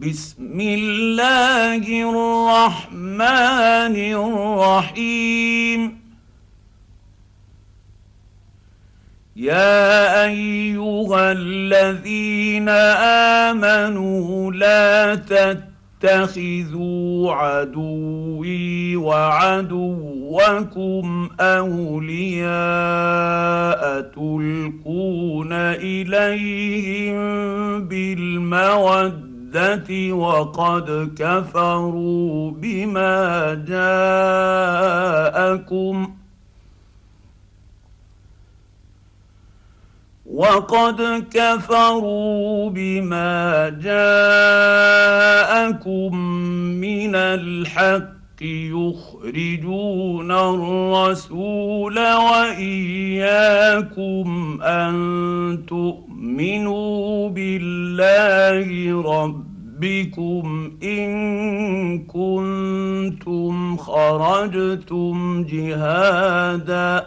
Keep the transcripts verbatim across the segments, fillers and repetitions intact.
بسم الله الرحمن الرحيم يا ايها الذين امنوا لا تتخذوا عدوي وعدوكم اولياء تلقون اليهم بالموده وقد كفروا بما جاءكم وقد كفروا بما جاءكم من الحق يخرجون الرسول وإياكم أن تؤمنوا بالله ربكم إن كنتم خرجتم جهادا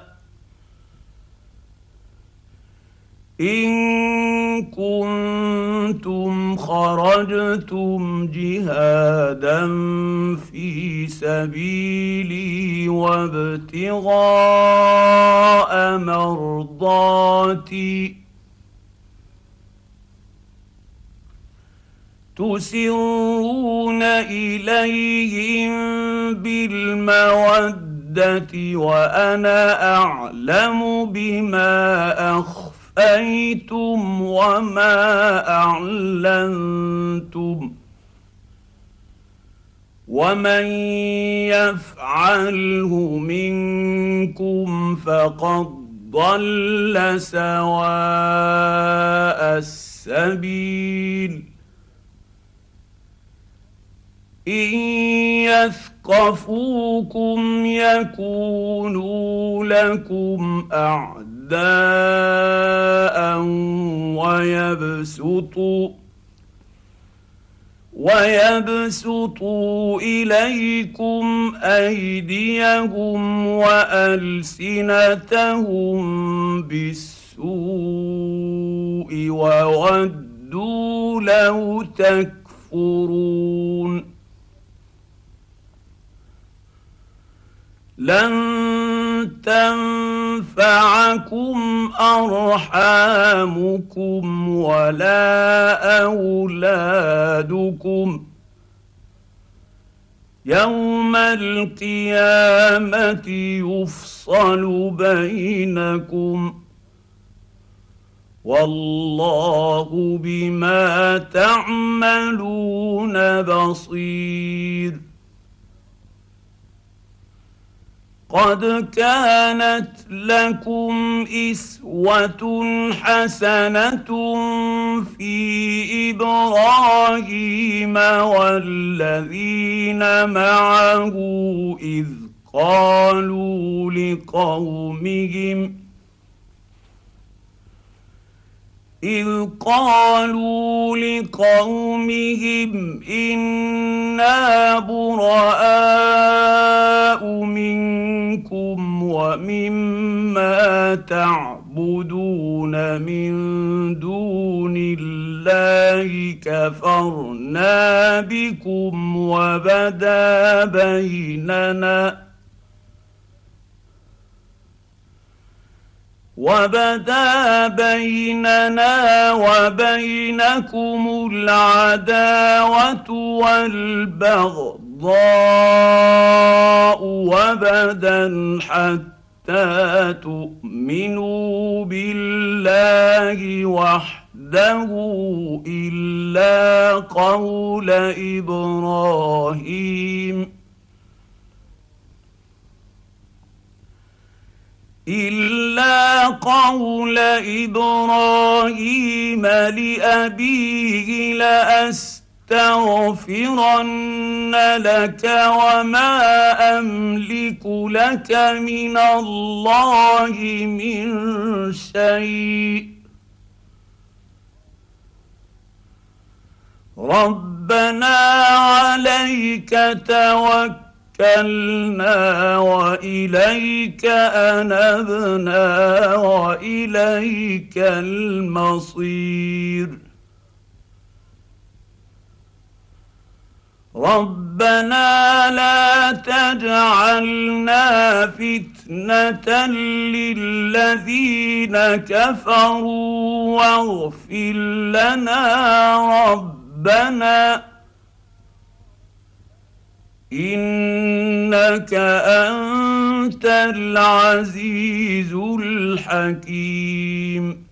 إن كنتم خرجتم جهادا في سبيلي وابتغاء مرضاتي تسرون إليهم بالمودة وأنا أعلم بما أخفى أيتم وما أعلنتم ومن يفعله منكم فقد ضل سواء السبيل إن يثقفوكم يكونوا لكم أعداء أعداء ويبسطوا ويبسطوا إليكم أيديهم وألسنتهم بالسوء وودوا لو تكفرون لن تنفعكم أرحامكم ولا أولادكم يوم القيامة يفصل بينكم والله بما تعملون بصير قد كانت لكم إسوة حسنة في إبراهيم والذين معه إذ قالوا لقومهم إذ قالوا لقومهم إنا براء منكم ومما تعبدون من دون الله كفرنا بكم وبدا بيننا وبدا بيننا وبينكم العداوة والبغضاء وبدا حتى تؤمنوا بالله وحده إلا قول إبراهيم إلا قول إبراهيم لأبيه لأستغفرن لك وما أملك لك من الله من شيء ربنا عليك توكلنا توكلنا وإليك أنبنا وإليك المصير ربنا لا تجعلنا فتنة للذين كفروا واغفر لنا ربنا إنك أنت العزيز الحكيم.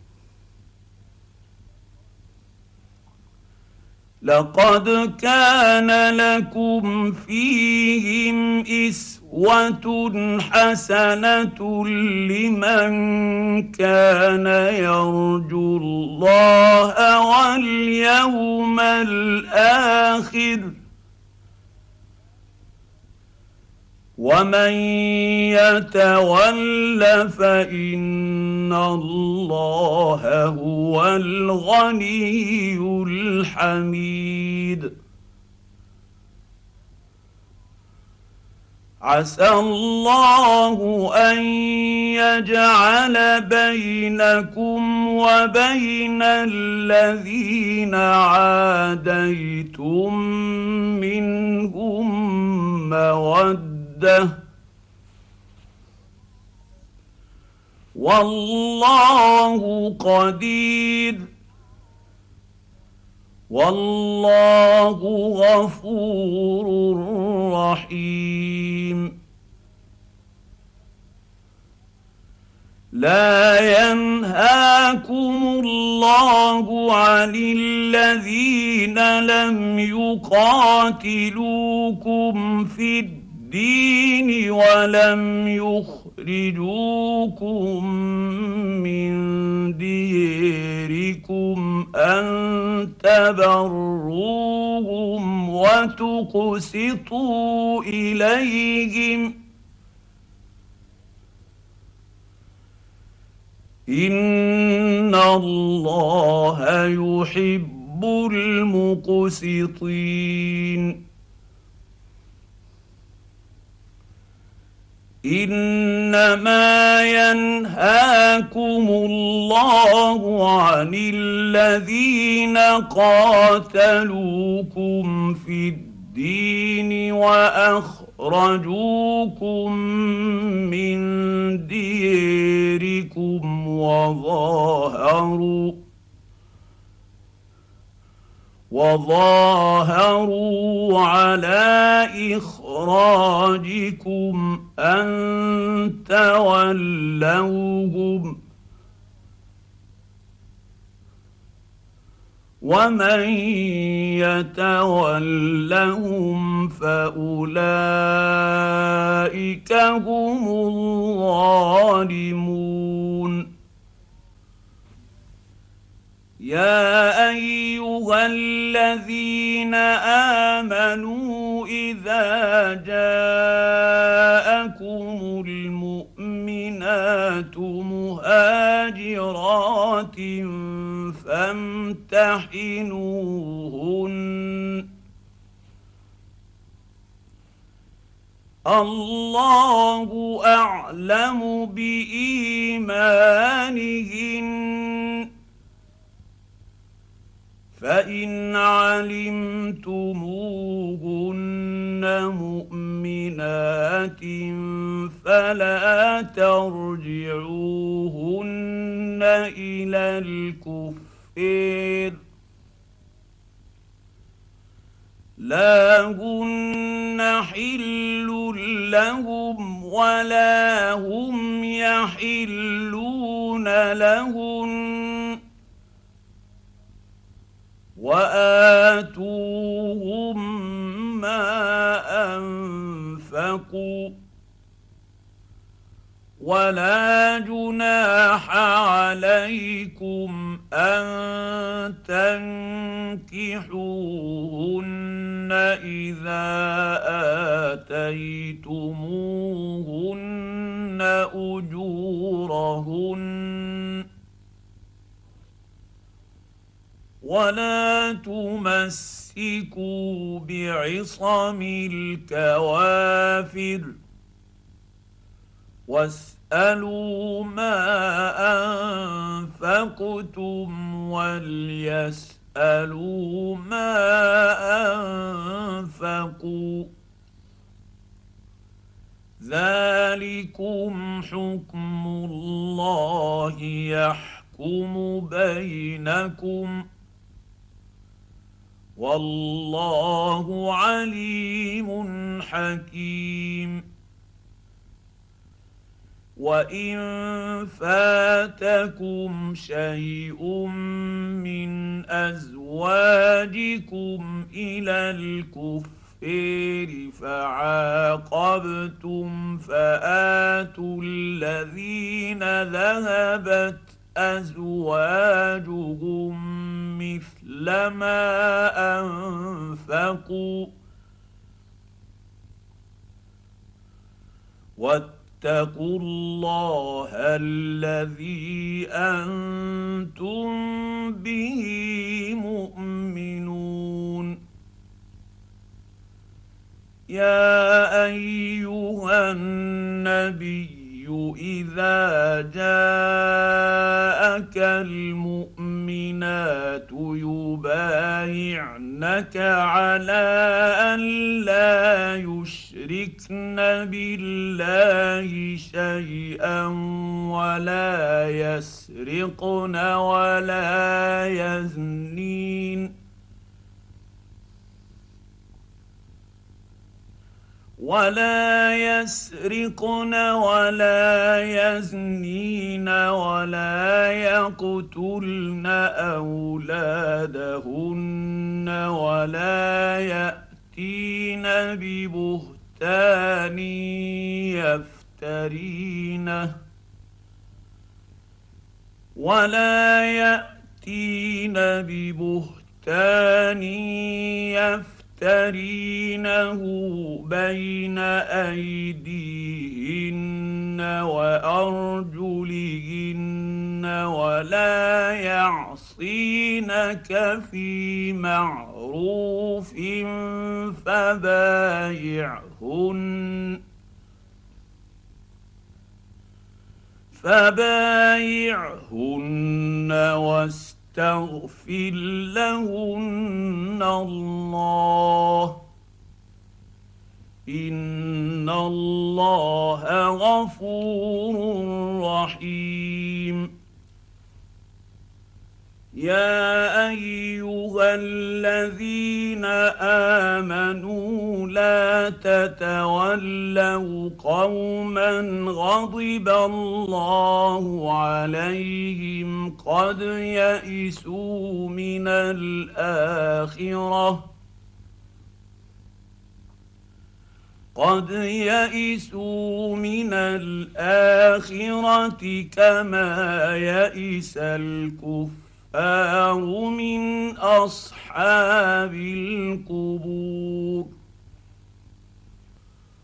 لقد كان لكم فيهم أسوة حسنة لمن كان يرجو الله واليوم الآخر ومن يتول فإن الله هو الغني الحميد. عسى الله أن يجعل بينكم وبين الذين عاديتم منهم مودة والله قدير والله غفور رحيم. لا ينهاكم الله عن الذين لم يقاتلوكم في الدين الدين ولم يخرجوكم من ديركم أن تبروهم وتقسطوا إليهم إن الله يحب المقسطين. إنما ينهاكم الله عن الذين قاتلوكم في الدين وأخرجوكم من ديركم وظاهروا وظاهروا على إخراجكم أن تولوهم ومن يتولهم فأولئك هم الظالمون. يا أيها الذين آمنوا إذا جاءكم المؤمنات مهاجرات فامتحنوهن الله أعلم بإيمانهن فإن علمتموهن مؤمنات فلا ترجعوهن إلى الكفار لا هن حل لهم ولا هم يحلون لهن وآتوهم ما أنفقوا ولا جناح عليكم أن تنكحوهن إذا آتيتموهن أجورهن ولا تمسكوا بعصم الكوافر واسألوا ما أنفقتم وليسألوا يسالوا ما انفقوا. ذلكم حكم الله يحكم بينكم، والله عليم حكيم. وان فاتكم شيء من ازواجكم الى الكفر فعاقبتم فآتوا الذين ذهبت ازواجهم مثل ما انفقوا، واتقوا الله الذي انتم به مؤمنون. يا ايها النبي اذا جاءك المؤمنات يبايعنك على ان لا يشركن بالله شيئا ولا يسرقن ولا يزنين ولا يسرقن ولا يزنين ولا يقتلن أولادهن ولا يأتين ببهتان يفترينه ولا يأتين ببهتان يفترينه يفترينه بين أيديهن وأرجلهن ولا يعصينك في معروف فبايعهن فبايعهن واستغفر تغفر لهن الله ان الله غفور رحيم. يا ايها الذين امنوا لا تتولوا قوما غضب الله عليهم قد يئسوا من الاخره قد يئسوا من الآخرة كما يئس الكفار من أصحاب القبور.